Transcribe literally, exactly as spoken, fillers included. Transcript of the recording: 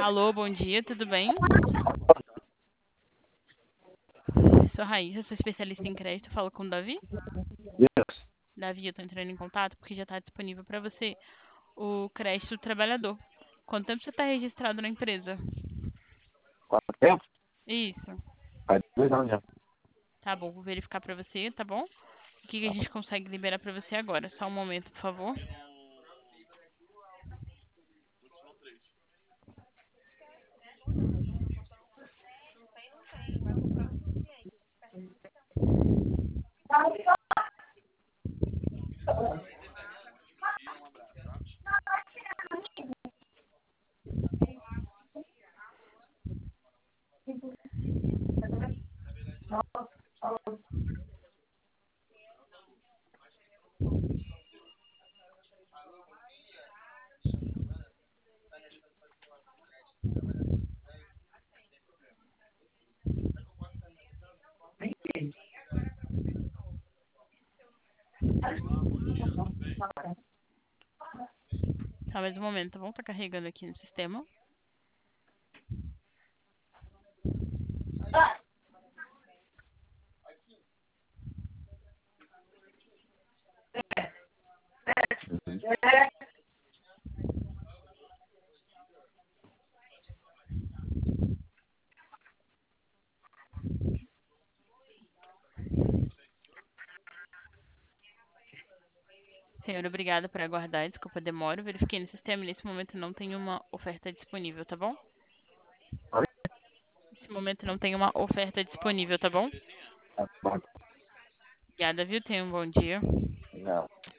Alô, bom dia, tudo bem? Sou Raíssa, sou especialista em crédito. Falo com o Davi. Yes. Davi, eu tô entrando em contato porque já tá disponível para você o crédito do trabalhador. Quanto tempo você está registrado na empresa? Quanto tempo? Isso. Faz dois anos já. Tá bom, vou verificar para você, tá bom? O que que a Tá. gente consegue liberar para você agora? Só um momento, por favor. Só mais um momento, tá bom? Tá carregando aqui no sistema. Senhor, obrigada por aguardar. Desculpa a demora. Verifiquei no sistema e nesse momento não tem uma oferta disponível, tá bom? Oi? Nesse momento não tem uma oferta disponível, tá bom? Tá bom. Obrigada, viu? Tenha um bom dia. Não.